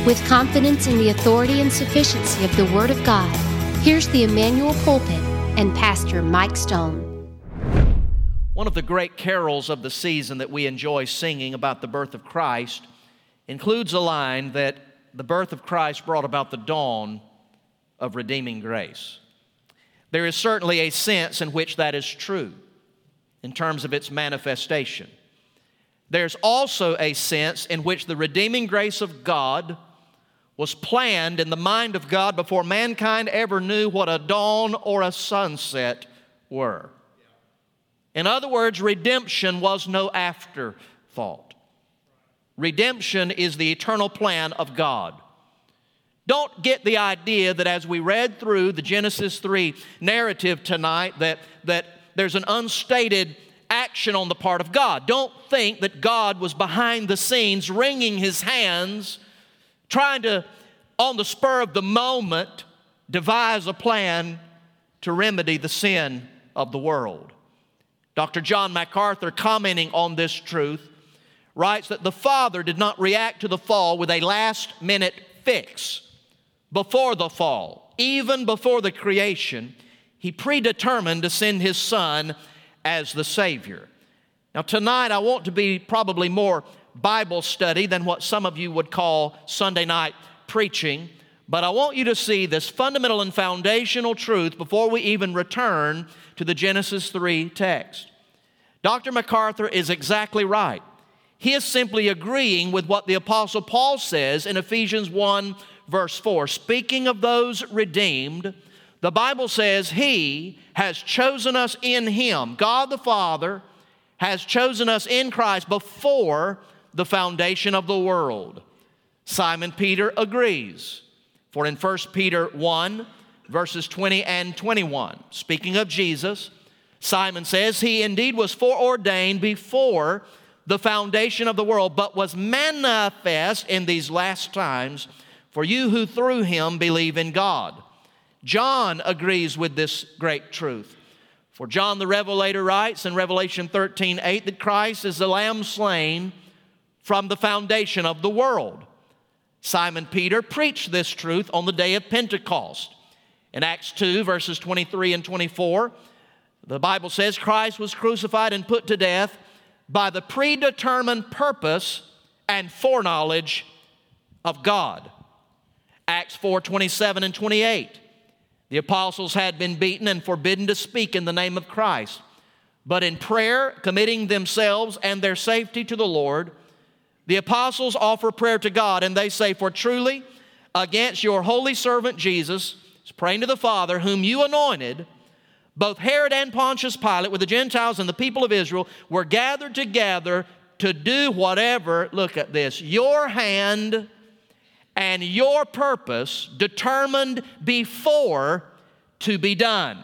With confidence in the authority and sufficiency of the Word of God, here's the Emmanuel Pulpit and Pastor Mike Stone. One of the great carols of the season that we enjoy singing about the birth of Christ includes a line that the birth of Christ brought about the dawn of redeeming grace. There is certainly a sense in which that is true in terms of its manifestation. There's also a sense in which the redeeming grace of God was planned in the mind of God before mankind ever knew what a dawn or a sunset were. In other words, redemption was no afterthought. Redemption is the eternal plan of God. Don't get the idea that as we read through the Genesis 3 narrative tonight that there's an unstated action on the part of God. Don't think that God was behind the scenes wringing His hands, trying to, on the spur of the moment, devise a plan to remedy the sin of the world. Dr. John MacArthur, commenting on this truth, writes that the Father did not react to the fall with a last-minute fix. Before the fall, even before the creation, He predetermined to send His Son as the Savior. Now tonight I want to be probably more Bible study than what some of you would call Sunday night preaching, but I want you to see this fundamental and foundational truth before we even return to the Genesis 3 text. Dr. MacArthur is exactly right. He is simply agreeing with what the Apostle Paul says in Ephesians 1 verse 4. Speaking of those redeemed, the Bible says He has chosen us in Him. God the Father has chosen us in Christ before the foundation of the world. Simon Peter agrees. For in 1 Peter 1, verses 20 and 21, speaking of Jesus, Simon says, He indeed was foreordained before the foundation of the world, but was manifest in these last times for you who through Him believe in God. John agrees with this great truth. For John the Revelator writes in Revelation 13:8 that Christ is the Lamb slain from the foundation of the world. Simon Peter preached this truth on the day of Pentecost. In Acts 2, verses 23 and 24, the Bible says Christ was crucified and put to death by the predetermined purpose and foreknowledge of God. Acts 4:27 and 28. The apostles had been beaten and forbidden to speak in the name of Christ, but in prayer, committing themselves and their safety to the Lord, the apostles offer prayer to God, and they say, For truly, against your holy servant Jesus, praying to the Father, whom you anointed, both Herod and Pontius Pilate with the Gentiles and the people of Israel were gathered together to do whatever, look at this, your hand and your purpose determined before to be done.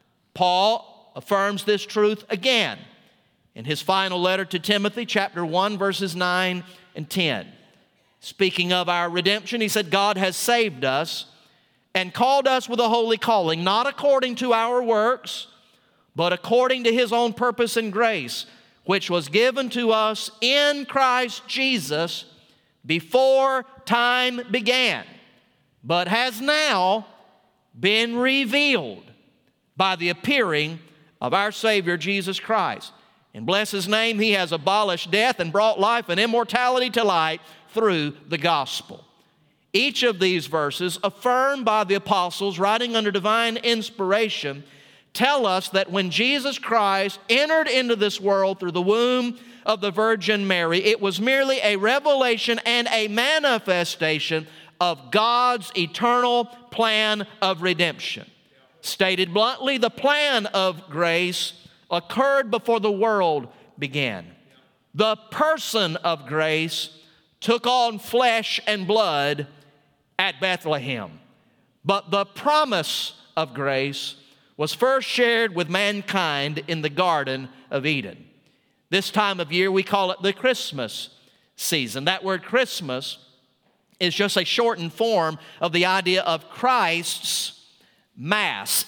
Paul affirms this truth again in his final letter to Timothy, chapter 1, verses 9 and 10. Speaking of our redemption, he said, God has saved us and called us with a holy calling, not according to our works, but according to His own purpose and grace, which was given to us in Christ Jesus before time began, but has now been revealed by the appearing of our Savior Jesus Christ. And bless His name, He has abolished death and brought life and immortality to light through the gospel. Each of these verses, affirmed by the apostles writing under divine inspiration, tell us that when Jesus Christ entered into this world through the womb of the Virgin Mary, it was merely a revelation and a manifestation of God's eternal plan of redemption. Stated bluntly, the plan of grace occurred before the world began. The person of grace took on flesh and blood at Bethlehem. But the promise of grace was first shared with mankind in the Garden of Eden. This time of year, we call it the Christmas season. That word Christmas is just a shortened form of the idea of Christ's Mass,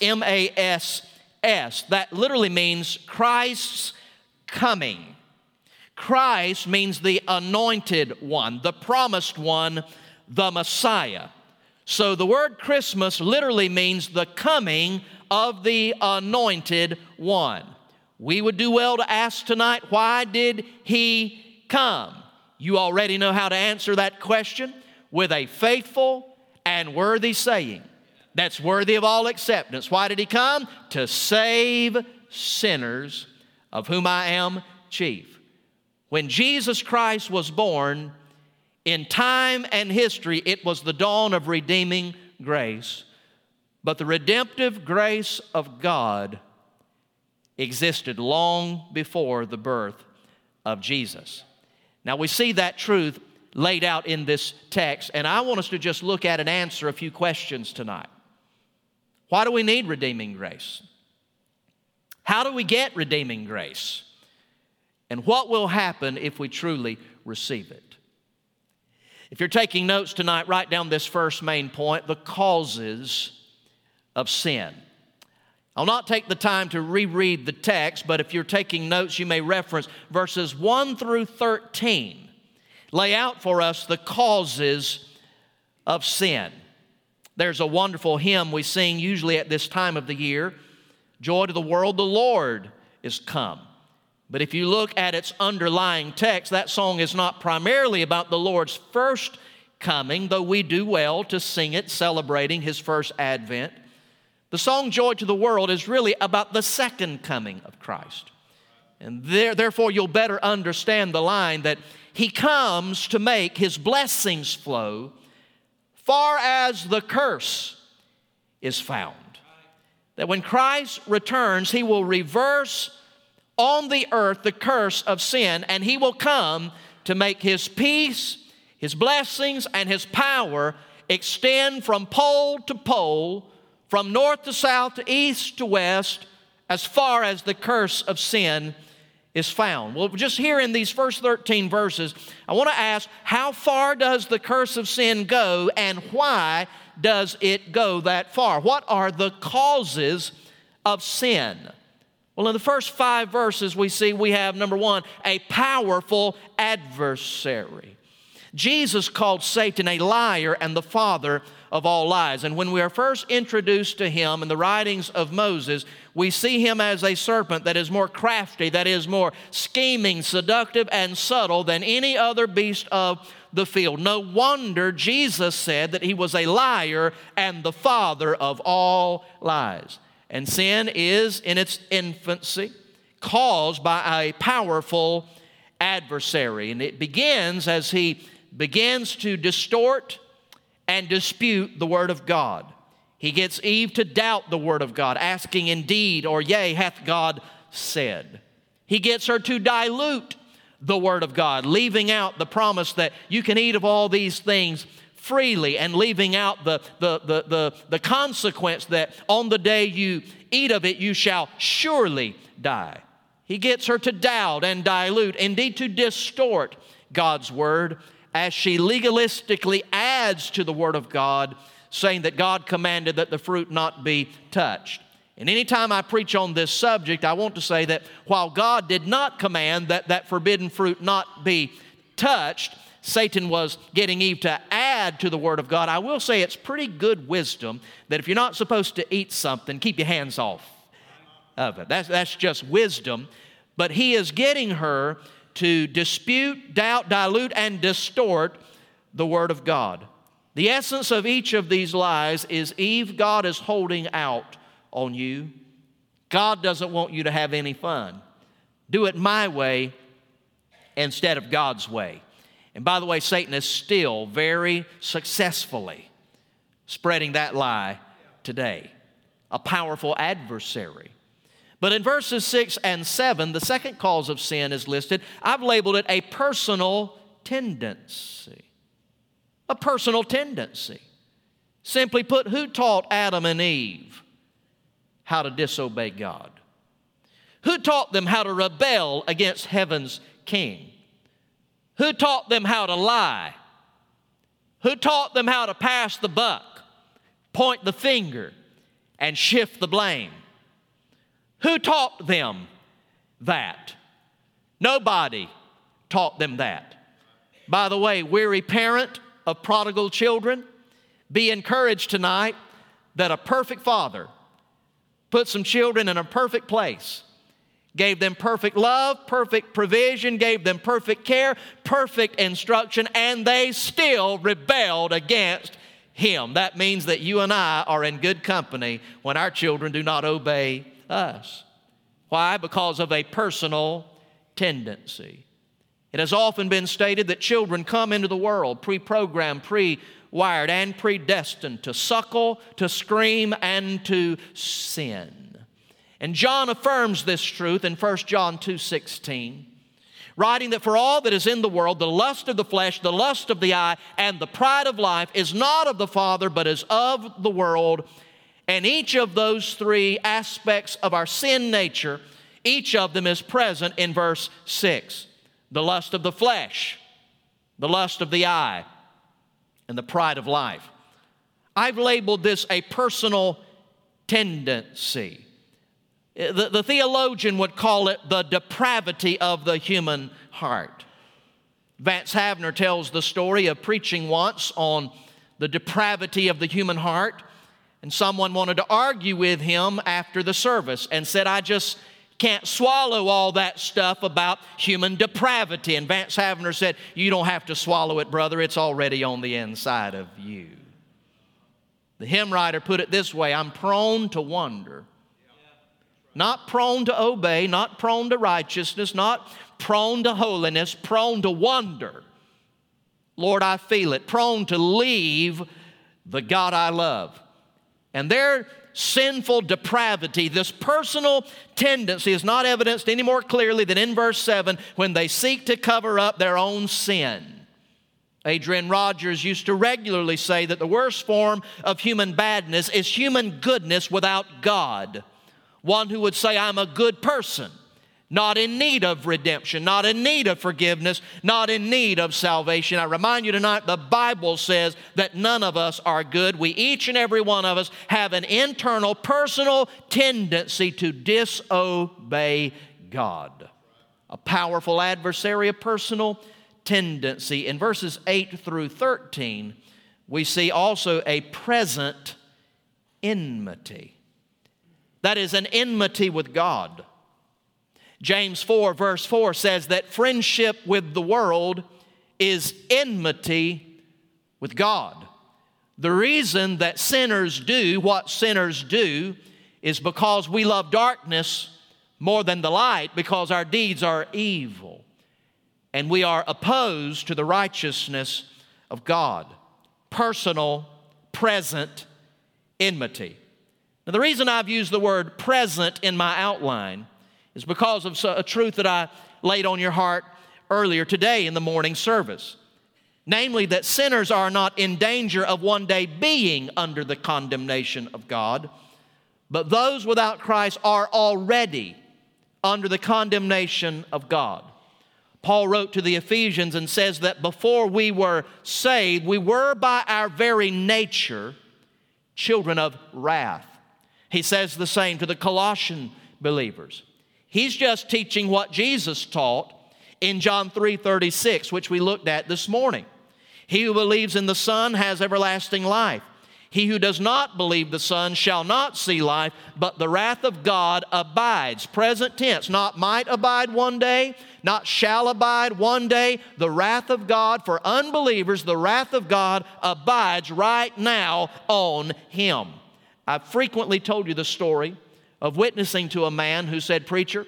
M-A-S-S. That literally means Christ's coming. Christ means the anointed one, the promised one, the Messiah. So the word Christmas literally means the coming of the Anointed One. We would do well to ask tonight, why did He come? You already know how to answer that question with a faithful and worthy saying that's worthy of all acceptance. Why did He come? To save sinners, of whom I am chief. When Jesus Christ was born, in time and history, it was the dawn of redeeming grace. But the redemptive grace of God existed long before the birth of Jesus. Now we see that truth laid out in this text, and I want us to just look at and answer a few questions tonight. Why do we need redeeming grace? How do we get redeeming grace? And what will happen if we truly receive it? If you're taking notes tonight, write down this first main point, the causes of sin. I'll not take the time to reread the text, but if you're taking notes, you may reference verses 1 through 13. Lay out for us the causes of sin. There's a wonderful hymn we sing usually at this time of the year, Joy to the World, the Lord is come. But if you look at its underlying text, that song is not primarily about the Lord's first coming, though we do well to sing it celebrating His first advent. The song Joy to the World is really about the second coming of Christ. And therefore you'll better understand the line that He comes to make His blessings flow far as the curse is found. That when Christ returns, He will reverse on the earth the curse of sin, and He will come to make His peace, His blessings, and His power extend from pole to pole, from north to south to east to west, as far as the curse of sin is found. Well, just here in these first 13 verses, I want to ask, how far does the curse of sin go, and why does it go that far? What are the causes of sin? Well, in the first 5 verses we see we have, number 1, a powerful adversary. Jesus called Satan a liar and the father of all lies. And when we are first introduced to him in the writings of Moses, we see him as a serpent that is more crafty, that is more scheming, seductive, and subtle than any other beast of the field. No wonder Jesus said that he was a liar and the father of all lies. And sin is, in its infancy, caused by a powerful adversary. And it begins as he begins to distort and dispute the Word of God. He gets Eve to doubt the Word of God, asking, indeed, or yea, hath God said. He gets her to dilute the Word of God, leaving out the promise that you can eat of all these things freely, and leaving out the consequence that on the day you eat of it, you shall surely die. He gets her to doubt and dilute, indeed to distort God's Word, as she legalistically adds to the Word of God, saying that God commanded that the fruit not be touched. And anytime I preach on this subject, I want to say that while God did not command that forbidden fruit not be touched, Satan was getting Eve to add to the Word of God. I will say it's pretty good wisdom that if you're not supposed to eat something, keep your hands off of it. That's just wisdom. But he is getting her to dispute, doubt, dilute, and distort the Word of God. The essence of each of these lies is, Eve, God is holding out on you. God doesn't want you to have any fun. Do it my way instead of God's way. And by the way, Satan is still very successfully spreading that lie today. A powerful adversary. But in verses 6 and 7, the second cause of sin is listed. I've labeled it a personal tendency. A personal tendency. Simply put, who taught Adam and Eve how to disobey God? Who taught them how to rebel against heaven's king? Who taught them how to lie? Who taught them how to pass the buck, point the finger, and shift the blame? Who taught them that? Nobody taught them that. By the way, weary parent, of prodigal children, be encouraged tonight that a perfect father put some children in a perfect place, gave them perfect love, perfect provision, gave them perfect care, perfect instruction, and they still rebelled against Him. That means that you and I are in good company when our children do not obey us. Why? Because of a personal tendency. It has often been stated that children come into the world pre-programmed, pre-wired, and predestined to suckle, to scream, and to sin. And John affirms this truth in 1 John 2:16, writing that for all that is in the world, the lust of the flesh, the lust of the eye, and the pride of life is not of the Father, but is of the world. And each of those three aspects of our sin nature, each of them is present in verse 6. The lust of the flesh, the lust of the eye, and the pride of life. I've labeled this a personal tendency. The theologian would call it the depravity of the human heart. Vance Havner tells the story of preaching once on the depravity of the human heart, and someone wanted to argue with him after the service and said, I just can't swallow all that stuff about human depravity. And Vance Havner said, you don't have to swallow it, brother. It's already on the inside of you. The hymn writer put it this way, I'm prone to wonder. Not prone to obey, not prone to righteousness, not prone to holiness, prone to wonder. Lord, I feel it. Prone to leave the God I love. And their sinful depravity, this personal tendency, is not evidenced any more clearly than in verse 7 when they seek to cover up their own sin. Adrian Rogers used to regularly say that the worst form of human badness is human goodness without God. One who would say, I'm a good person, not in need of redemption, not in need of forgiveness, not in need of salvation. I remind you tonight, the Bible says that none of us are good. We, each and every one of us, have an internal, personal tendency to disobey God. A powerful adversary, a personal tendency. In verses 8 through 13, we see also a present enmity. That is an enmity with God. James 4 verse 4 says that friendship with the world is enmity with God. The reason that sinners do what sinners do is because we love darkness more than the light, because our deeds are evil. And we are opposed to the righteousness of God. Personal, present enmity. Now, the reason I've used the word present in my outline is because of a truth that I laid on your heart earlier today in the morning service. Namely, that sinners are not in danger of one day being under the condemnation of God, but those without Christ are already under the condemnation of God. Paul wrote to the Ephesians and says that before we were saved, we were by our very nature children of wrath. He says the same to the Colossian believers. He's just teaching what Jesus taught in John 3:36, which we looked at this morning. He who believes in the Son has everlasting life. He who does not believe the Son shall not see life, but the wrath of God abides. Present tense, not might abide one day, not shall abide one day. The wrath of God for unbelievers, the wrath of God abides right now on him. I've frequently told you the story of witnessing to a man who said, preacher,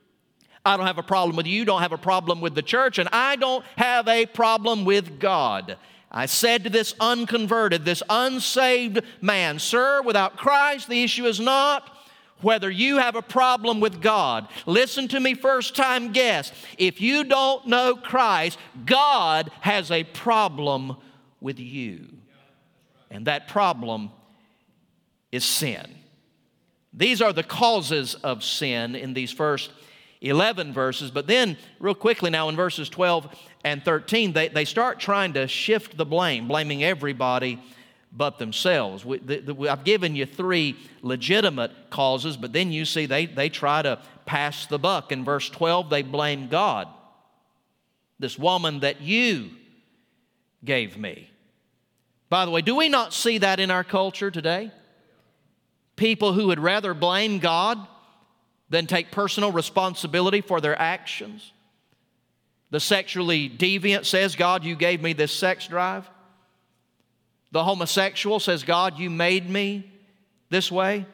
I don't have a problem with you, you don't have a problem with the church, and I don't have a problem with God. I said to this unconverted, this unsaved man, sir, without Christ, the issue is not whether you have a problem with God. Listen to me, first-time guest. If you don't know Christ, God has a problem with you. And that problem is sin. These are the causes of sin in these first 11 verses. But then, real quickly now, in verses 12 and 13, they start trying to shift the blame, blaming everybody but themselves. I've given you 3 legitimate causes, but then you see they try to pass the buck. In verse 12, they blame God. This woman that you gave me. By the way, do we not see that in our culture today? People who would rather blame God than take personal responsibility for their actions. The sexually deviant says, God, you gave me this sex drive. The homosexual says, God, you made me this way.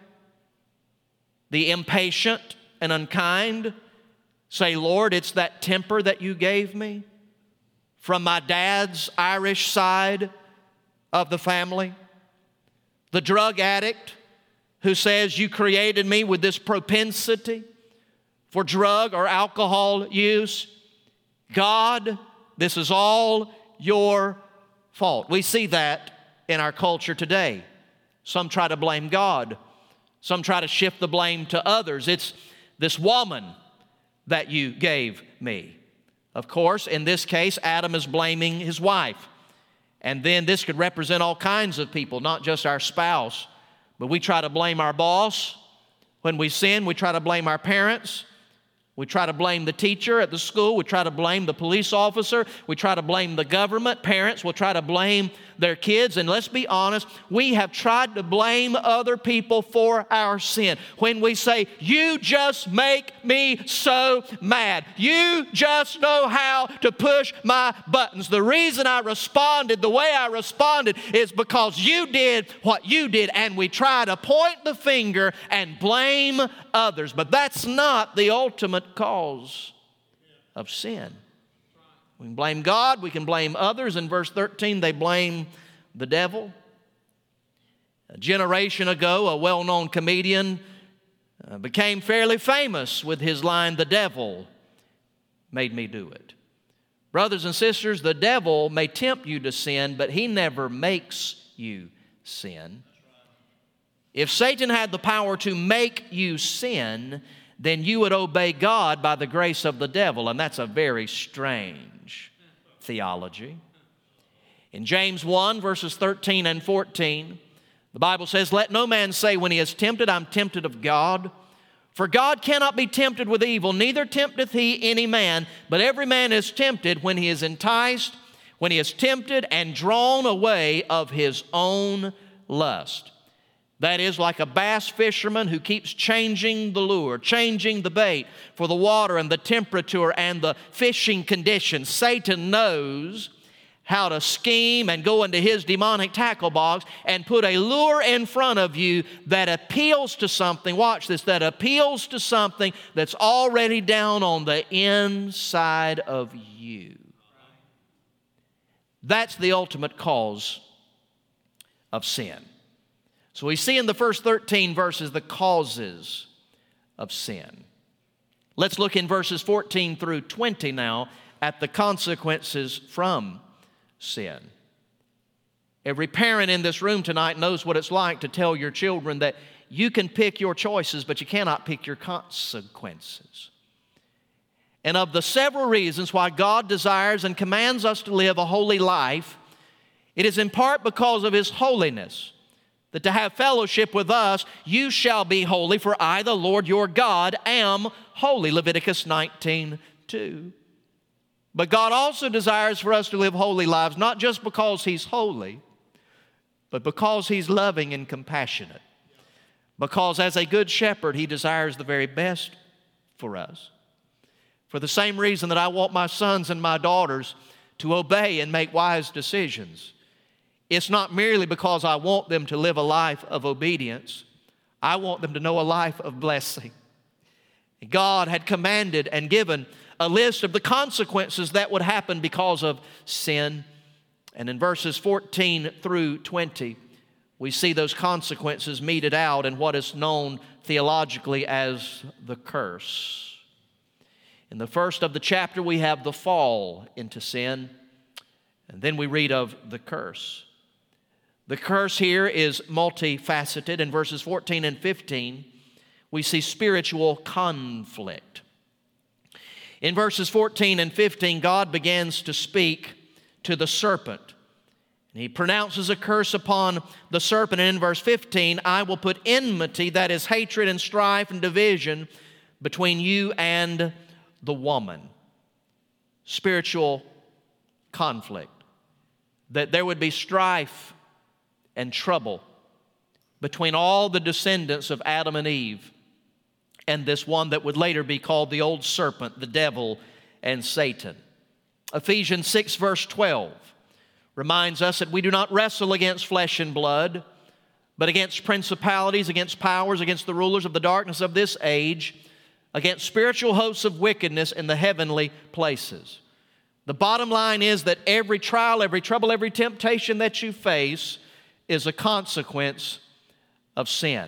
The impatient and unkind say, Lord, it's that temper that you gave me from my dad's Irish side of the family. The drug addict who says, you created me with this propensity for drug or alcohol use. God, this is all your fault. We see that in our culture today. Some try to blame God. Some try to shift the blame to others. It's this woman that you gave me. Of course, in this case, Adam is blaming his wife. And then this could represent all kinds of people, not just our spouse. But we try to blame our boss. When we sin, we try to blame our parents. We try to blame the teacher at the school. We try to blame the police officer. We try to blame the government. Parents will try to blame their kids. And let's be honest, we have tried to blame other people for our sin. When we say, you just make me so mad. You just know how to push my buttons. The reason I responded the way I responded is because you did what you did. And we try to point the finger and blame others. But that's not the ultimate cause of sin. We can blame God, we can blame others. In verse 13, they blame the devil. A generation ago, a well-known comedian became fairly famous with his line, "The devil made me do it." Brothers and sisters, the devil may tempt you to sin, but he never makes you sin. If Satan had the power to make you sin, then you would obey God by the grace of the devil, and that's a very strange theology. In James 1, verses 13 and 14, the Bible says, "Let no man say when he is tempted, I'm tempted of God. For God cannot be tempted with evil, neither tempteth he any man. But every man is tempted when he is enticed, when he is tempted and drawn away of his own lust." That is like a bass fisherman who keeps changing the lure, changing the bait for the water and the temperature and the fishing conditions. Satan knows how to scheme and go into his demonic tackle box and put a lure in front of you that appeals to something, watch this, that appeals to something that's already down on the inside of you. That's the ultimate cause of sin. So we see in the first 13 verses the causes of sin. Let's look in verses 14 through 20 now at the consequences from sin. Every parent in this room tonight knows what it's like to tell your children that you can pick your choices, but you cannot pick your consequences. And of the several reasons why God desires and commands us to live a holy life, it is in part because of His holiness. That to have fellowship with us, you shall be holy, for I, the Lord your God, am holy. Leviticus 19:2. But God also desires for us to live holy lives, not just because He's holy, but because He's loving and compassionate. Because as a good shepherd, He desires the very best for us. For the same reason that I want my sons and my daughters to obey and make wise decisions. It's not merely because I want them to live a life of obedience. I want them to know a life of blessing. God had commanded and given a list of the consequences that would happen because of sin. And in verses 14 through 20, we see those consequences meted out in what is known theologically as the curse. In the first of the chapter, we have the fall into sin, and then we read of the curse. The curse here is multifaceted. In verses 14 and 15, we see spiritual conflict. In verses 14 and 15, God begins to speak to the serpent. And He pronounces a curse upon the serpent. And in verse 15, I will put enmity, that is hatred and strife and division, between you and the woman. Spiritual conflict. That there would be strife and trouble between all the descendants of Adam and Eve and this one that would later be called the old serpent, the devil, and Satan. Ephesians 6 verse 12 reminds us that we do not wrestle against flesh and blood, but against principalities, against powers, against the rulers of the darkness of this age, against spiritual hosts of wickedness in the heavenly places. The bottom line is that every trial, every trouble, every temptation that you face is a consequence of sin.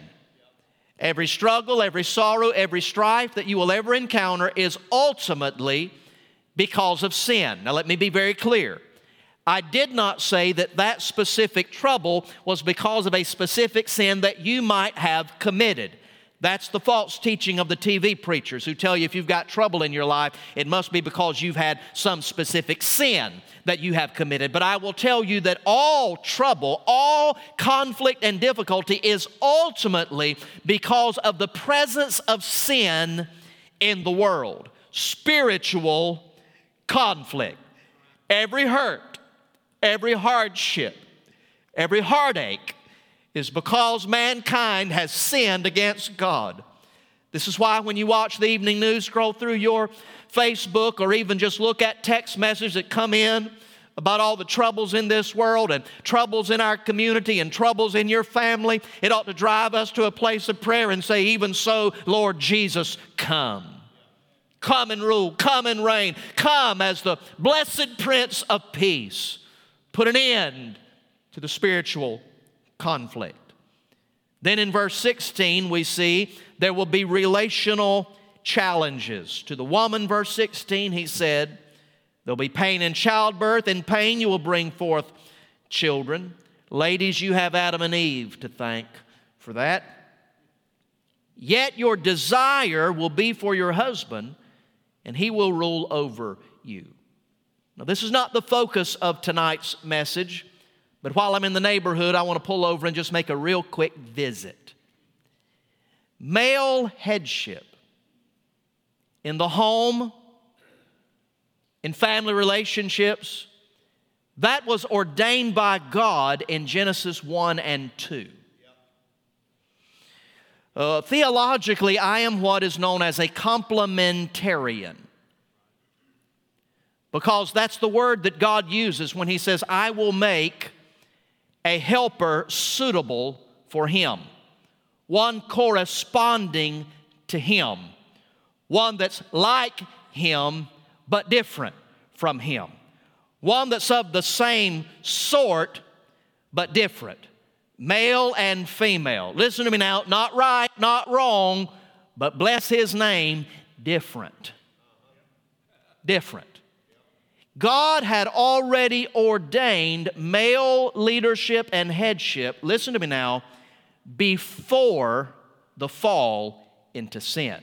Every struggle, every sorrow, every strife that you will ever encounter is ultimately because of sin. Now let me be very clear. I did not say that that specific trouble was because of a specific sin that you might have committed. That's the false teaching of the TV preachers who tell you if you've got trouble in your life, it must be because you've had some specific sin that you have committed. But I will tell you that all trouble, all conflict and difficulty is ultimately because of the presence of sin in the world. Spiritual conflict. Every hurt, every hardship, every heartache is because mankind has sinned against God. This is why when you watch the evening news, scroll through your Facebook, or even just look at text messages that come in about all the troubles in this world and troubles in our community and troubles in your family, it ought to drive us to a place of prayer and say, even so, Lord Jesus, come. Come and rule, come and reign, come as the blessed Prince of Peace. Put an end to the spiritual conflict. Then in verse 16 we see there will be relational challenges. To the woman, verse 16, he said, there'll be pain in childbirth. In pain you will bring forth children. Ladies, you have Adam and Eve to thank for that. Yet your desire will be for your husband, and he will rule over you. Now, this is not the focus of tonight's message, but while I'm in the neighborhood, I want to pull over and just make a real quick visit. Male headship in the home, in family relationships, that was ordained by God in Genesis 1 and 2. Theologically, I am what is known as a complementarian, because that's the word that God uses when He says, I will make a helper suitable for him, one corresponding to him, one that's like him but different from him, one that's of the same sort but different. Male and female. Listen to me now, not right, not wrong, but bless His name, different. Different. God had already ordained male leadership and headship, listen to me now, before the fall into sin.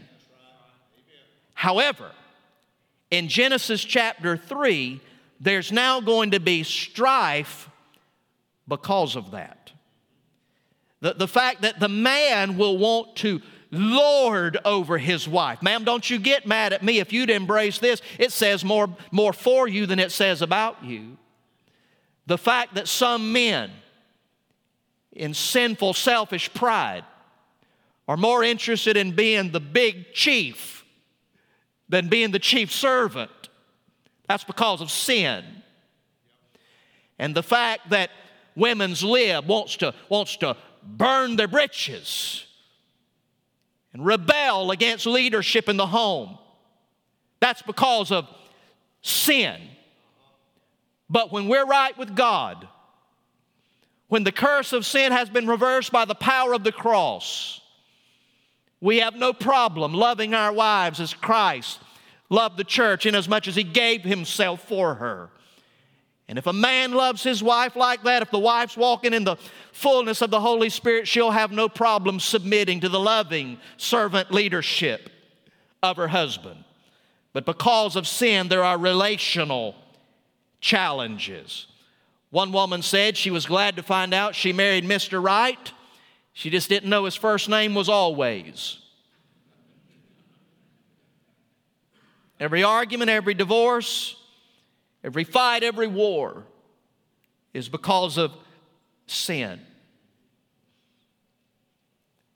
However, in Genesis chapter 3, there's now going to be strife because of that. The fact that the man will want to lord over his wife. Ma'am, don't you get mad at me if you'd embrace this. It says more for you than it says about you. The fact that some men in sinful, selfish pride are more interested in being the big chief than being the chief servant. That's because of sin. And the fact that women's lib wants to burn their britches and rebel against leadership in the home. That's because of sin. But when we're right with God, when the curse of sin has been reversed by the power of the cross, we have no problem loving our wives as Christ loved the church inasmuch as He gave Himself for her. And if a man loves his wife like that, if the wife's walking in the fullness of the Holy Spirit, she'll have no problem submitting to the loving servant leadership of her husband. But because of sin, there are relational challenges. One woman said she was glad to find out she married Mr. Right. She just didn't know his first name was Always. Every argument, every divorce, every fight, every war is because of sin.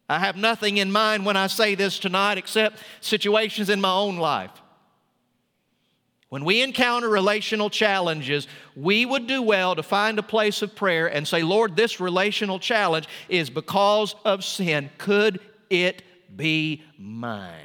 I have nothing in mind when I say this tonight except situations in my own life. When we encounter relational challenges, we would do well to find a place of prayer and say, Lord, this relational challenge is because of sin. Could it be mine?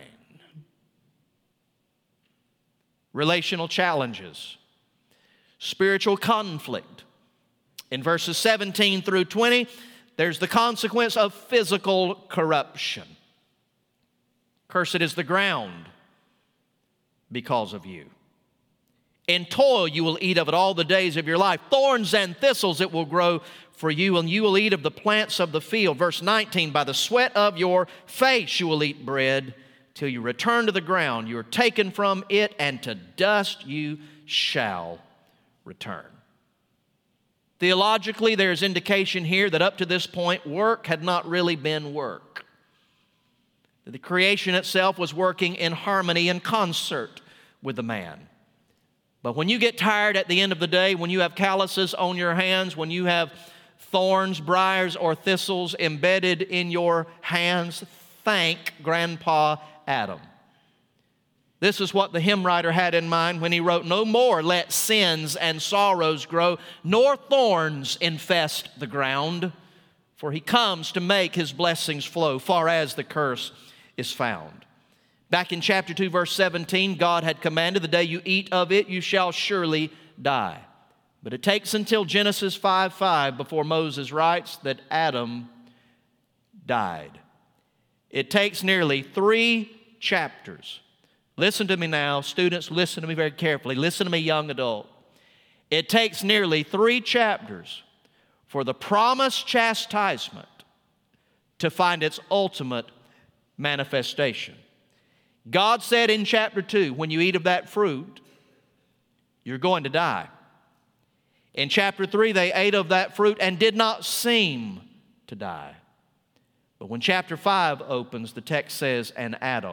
Relational challenges, spiritual conflict. In verses 17 through 20, there's the consequence of physical corruption. Cursed is the ground because of you. In toil you will eat of it all the days of your life. Thorns and thistles it will grow for you, and you will eat of the plants of the field. Verse 19, by the sweat of your face you will eat bread till you return to the ground. You are taken from it, and to dust you shall return. Theologically, there's indication here that up to this point, work had not really been work. The creation itself was working in harmony and concert with the man. But when you get tired at the end of the day, when you have calluses on your hands, when you have thorns, briars, or thistles embedded in your hands, thank Grandpa Adam. This is what the hymn writer had in mind when he wrote, no more let sins and sorrows grow, nor thorns infest the ground, for he comes to make his blessings flow, far as the curse is found. Back in chapter 2, verse 17, God had commanded, the day you eat of it, you shall surely die. But it takes until Genesis 5:5 before Moses writes that Adam died. It takes nearly 3 chapters. Listen to me now, students, listen to me very carefully. Listen to me, young adult. It takes nearly 3 chapters for the promised chastisement to find its ultimate manifestation. God said in chapter 2, when you eat of that fruit, you're going to die. In chapter 3, they ate of that fruit and did not seem to die. But when chapter 5 opens, the text says, and Adam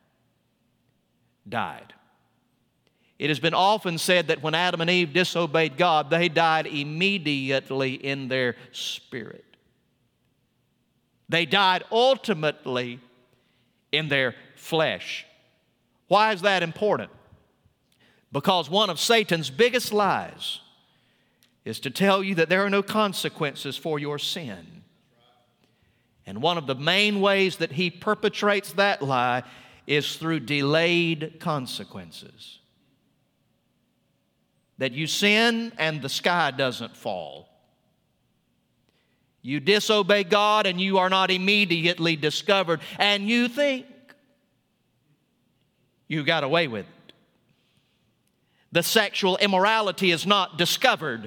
died. It has been often said that when Adam and Eve disobeyed God, they died immediately in their spirit. They died ultimately in their flesh. Why is that important? Because one of Satan's biggest lies is to tell you that there are no consequences for your sin. And one of the main ways that he perpetrates that lie is through delayed consequences. That you sin and the sky doesn't fall. You disobey God and you are not immediately discovered, and you think you got away with it. The sexual immorality is not discovered.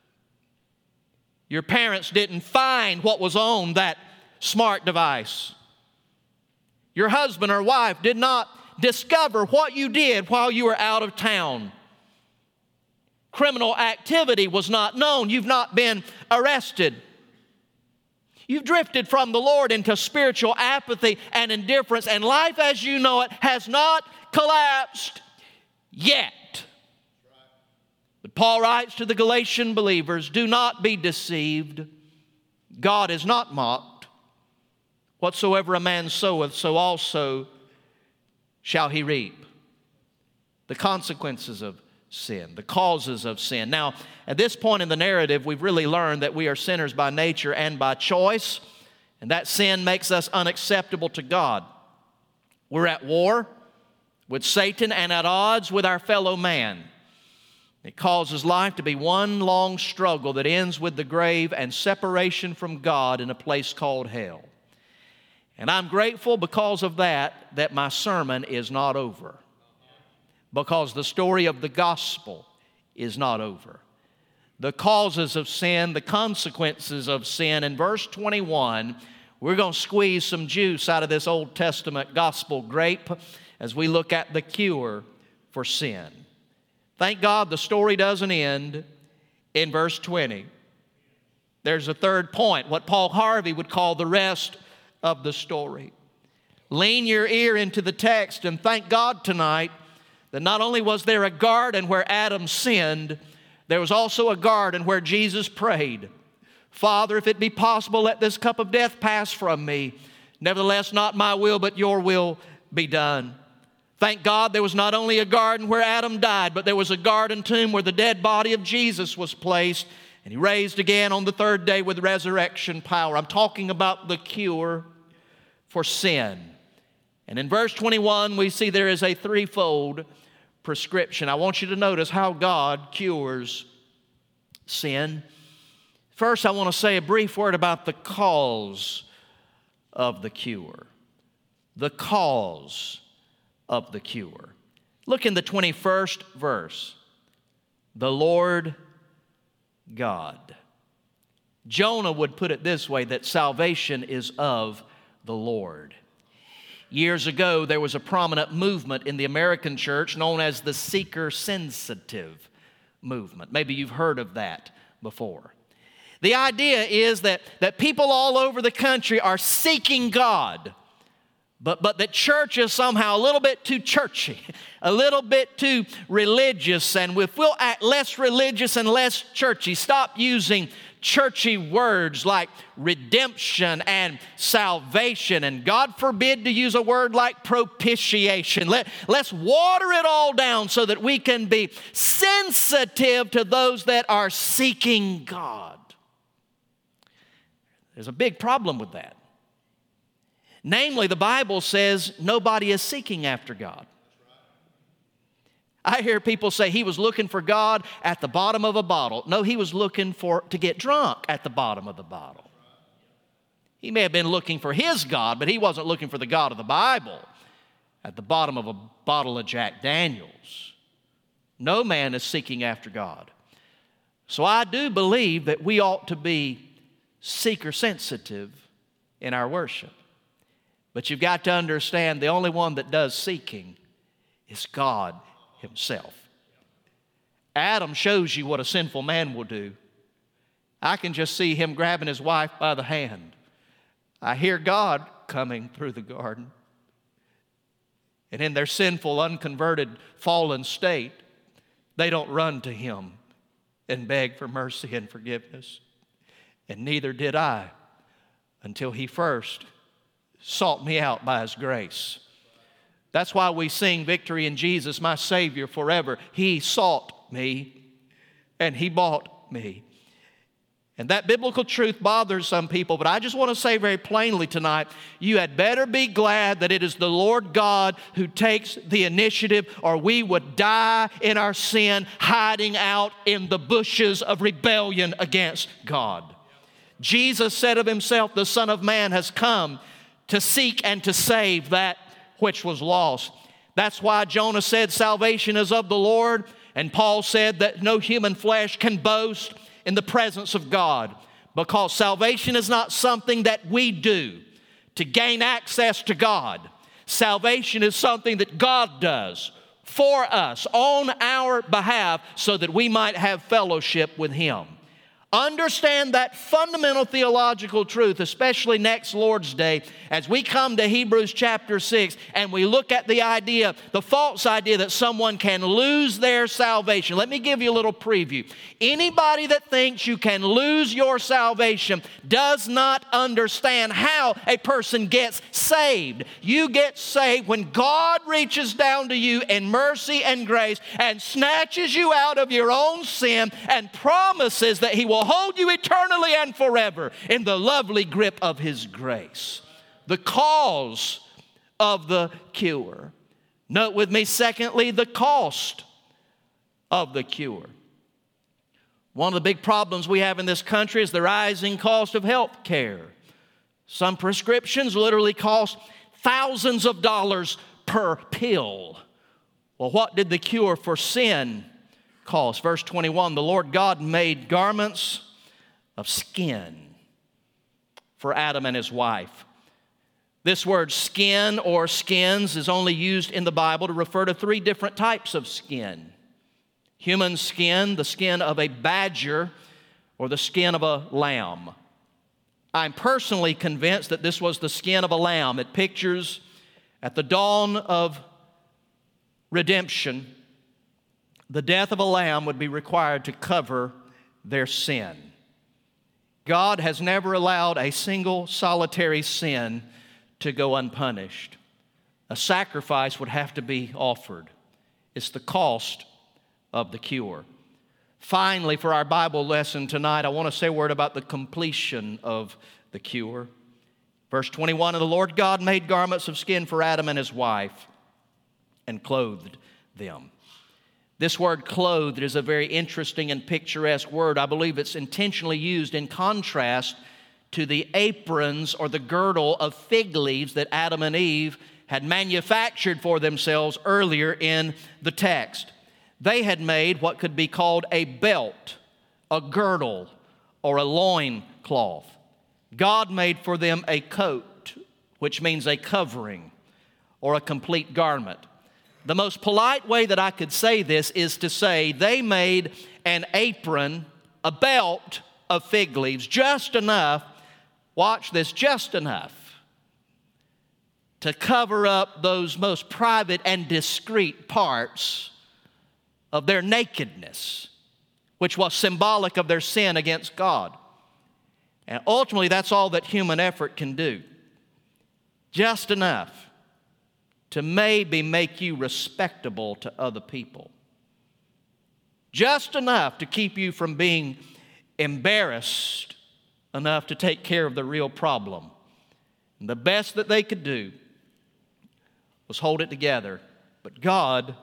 Your parents didn't find what was on that smart device. Your husband or wife did not discover what you did while you were out of town. Criminal activity was not known. You've not been arrested. You've drifted from the Lord into spiritual apathy and indifference, and life as you know it has not collapsed yet. But Paul writes to the Galatian believers, do not be deceived. God is not mocked. Whatsoever a man soweth, so also shall he reap. The consequences of sin, the causes of sin. Now, at this point in the narrative, we've really learned that we are sinners by nature and by choice, and that sin makes us unacceptable to God. We're at war with Satan and at odds with our fellow man. It causes life to be one long struggle that ends with the grave and separation from God in a place called hell. And I'm grateful because of that my sermon is not over. Because the story of the gospel is not over. The causes of sin, the consequences of sin. In verse 21, we're going to squeeze some juice out of this Old Testament gospel grape as we look at the cure for sin. Thank God the story doesn't end in verse 20. There's a third point, what Paul Harvey would call the rest of the story. Lean your ear into the text and thank God tonight that not only was there a garden where Adam sinned, there was also a garden where Jesus prayed, Father, if it be possible, let this cup of death pass from me. Nevertheless, not my will, but your will be done. Thank God there was not only a garden where Adam died, but there was a garden tomb where the dead body of Jesus was placed, and He raised again on the third day with resurrection power. I'm talking about the cure for sin. And in verse 21, we see there is a threefold prescription. I want you to notice how God cures sin. First, I want to say a brief word about the cause of the cure. The cause of the cure. Look in the 21st verse. The Lord God. Jonah would put it this way, that salvation is of the Lord. Years ago, there was a prominent movement in the American church known as the seeker-sensitive movement. Maybe you've heard of that before. The idea is that people all over the country are seeking God, but that church is somehow a little bit too churchy, a little bit too religious, and if we'll act less religious and less churchy, stop using churchy words like redemption and salvation, and God forbid to use a word like propitiation. Let's water it all down so that we can be sensitive to those that are seeking God. There's a big problem with that. Namely, the Bible says nobody is seeking after God. I hear people say he was looking for God at the bottom of a bottle. No, he was looking to get drunk at the bottom of the bottle. He may have been looking for his God, but he wasn't looking for the God of the Bible at the bottom of a bottle of Jack Daniels. No man is seeking after God. So I do believe that we ought to be seeker-sensitive in our worship. But you've got to understand the only one that does seeking is God Himself. Adam shows you what a sinful man will do. I can just see him grabbing his wife by the hand. I hear God coming through the garden. And in their sinful, unconverted, fallen state, they don't run to Him and beg for mercy and forgiveness. And neither did I until He first sought me out by His grace. That's why we sing victory in Jesus, my Savior forever. He sought me and He bought me. And that biblical truth bothers some people, but I just want to say very plainly tonight, you had better be glad that it is the Lord God who takes the initiative, or we would die in our sin, hiding out in the bushes of rebellion against God. Jesus said of Himself, the Son of Man has come to seek and to save that which was lost. That's why Jonah said salvation is of the Lord, and Paul said that no human flesh can boast in the presence of God, because salvation is not something that we do to gain access to God. Salvation is something that God does for us on our behalf so that we might have fellowship with Him. Understand that fundamental theological truth, especially next Lord's Day, as we come to Hebrews chapter 6 and we look at the idea, the false idea that someone can lose their salvation. Let me give you a little preview. Anybody that thinks you can lose your salvation does not understand how a person gets saved. You get saved when God reaches down to you in mercy and grace and snatches you out of your own sin and promises that He will hold you eternally and forever in the lovely grip of His grace. The cause of the cure. Note with me, secondly, the cost of the cure. One of the big problems we have in this country is the rising cost of health care. Some prescriptions literally cost thousands of dollars per pill. Well, what did the cure for sin cost? Verse 21, the Lord God made garments of skin for Adam and his wife. This word skin or skins is only used in the Bible to refer to three different types of skin. Human skin, the skin of a badger, or the skin of a lamb. I'm personally convinced that this was the skin of a lamb. It pictures at the dawn of redemption, the death of a lamb would be required to cover their sin. God has never allowed a single solitary sin to go unpunished. A sacrifice would have to be offered. It's the cost of the cure. Finally, for our Bible lesson tonight, I want to say a word about the completion of the cure. Verse 21, "And the Lord God made garments of skin for Adam and his wife and clothed them." This word clothed is a very interesting and picturesque word. I believe it's intentionally used in contrast to the aprons or the girdle of fig leaves that Adam and Eve had manufactured for themselves earlier in the text. They had made what could be called a belt, a girdle, or a loin cloth. God made for them a coat, which means a covering or a complete garment. The most polite way that I could say this is to say they made an apron, a belt of fig leaves, just enough, watch this, just enough to cover up those most private and discreet parts of their nakedness, which was symbolic of their sin against God. And ultimately, that's all that human effort can do. Just enough to maybe make you respectable to other people. Just enough to keep you from being embarrassed enough to take care of the real problem. And the best that they could do was hold it together. But God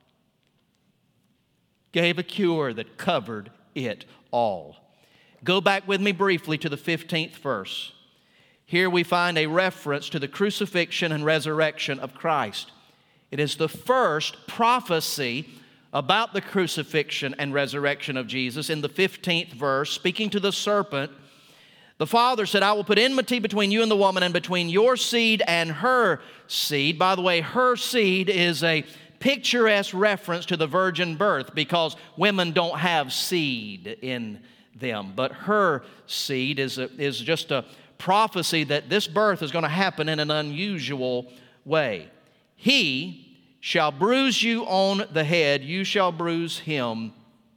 gave a cure that covered it all. Go back with me briefly to the 15th verse. Here we find a reference to the crucifixion and resurrection of Christ. It is the first prophecy about the crucifixion and resurrection of Jesus. In the 15th verse, speaking to the serpent, the Father said, "I will put enmity between you and the woman, and between your seed and her seed." By the way, her seed is a picturesque reference to the virgin birth because women don't have seed in them. But her seed is just a prophecy that this birth is going to happen in an unusual way. "He shall bruise you on the head, you shall bruise him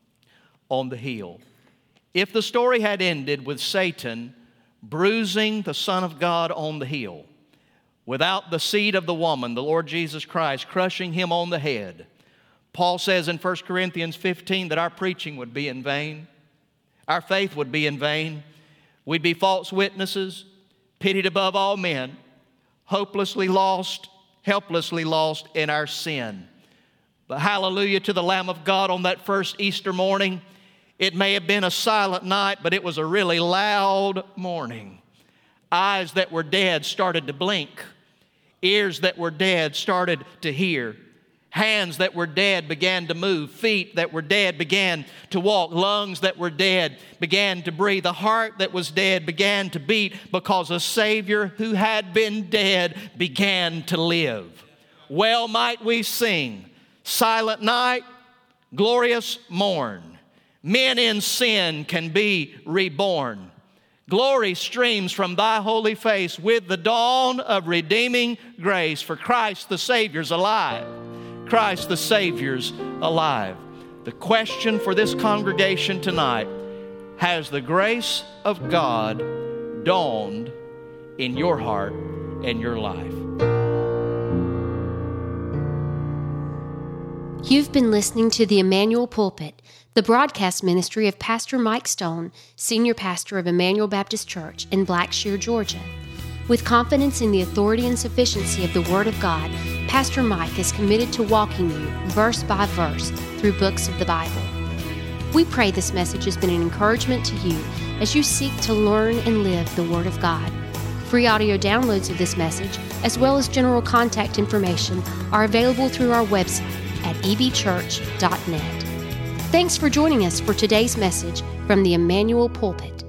on the heel." If the story had ended with Satan bruising the Son of God on the heel, without the seed of the woman, the Lord Jesus Christ, crushing him on the head, Paul says in 1 Corinthians 15 that our preaching would be in vain. Our faith would be in vain. We'd be false witnesses, pitied above all men, hopelessly lost, helplessly lost in our sin. But hallelujah to the Lamb of God on that first Easter morning. It may have been a silent night, but it was a really loud morning. Eyes that were dead started to blink. Ears that were dead started to hear. Hands that were dead began to move. Feet that were dead began to walk. Lungs that were dead began to breathe. The heart that was dead began to beat because a Savior who had been dead began to live. Well might we sing, "Silent night, glorious morn. Men in sin can be reborn. Glory streams from thy holy face with the dawn of redeeming grace. For Christ the Savior's alive. Christ the Savior's alive." The question for this congregation tonight: has the grace of God dawned in your heart and your life? You've been listening to the Emmanuel Pulpit, the broadcast ministry of Pastor Mike Stone, Senior Pastor of Emmanuel Baptist Church in Blackshear, Georgia. With confidence in the authority and sufficiency of the Word of God, Pastor Mike is committed to walking you verse by verse through books of the Bible. We pray this message has been an encouragement to you as you seek to learn and live the Word of God. Free audio downloads of this message, as well as general contact information, are available through our website at ebchurch.net. Thanks for joining us for today's message from the Emmanuel Pulpit.